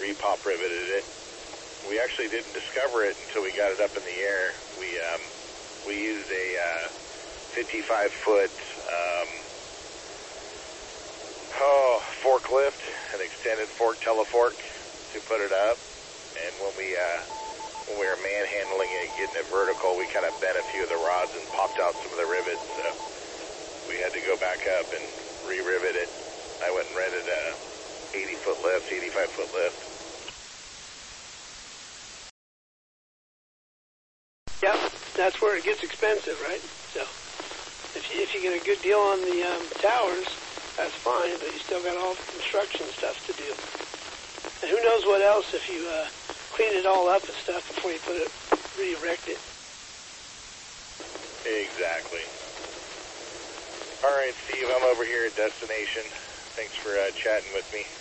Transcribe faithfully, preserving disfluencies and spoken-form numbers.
repop riveted it. We actually didn't discover it until we got it up in the air. We um, we used a uh, fifty-five foot um, oh, forklift, an extended fork telefork to put it up. And when we uh, when we were manhandling it, getting it vertical, we kind of bent a few of the rods and popped out some of the rivets. So we had to go back up and re-rivet it. I went and rented a eighty foot lift, eighty-five foot lift. Yep, that's where it gets expensive, right? So if you, if you get a good deal on the um, towers, that's fine, but you still got all the construction stuff to do. And who knows what else if you uh, clean it all up and stuff before you put it, re-erect it. Exactly. All right, Steve, I'm over here at Destination. Thanks for uh, chatting with me.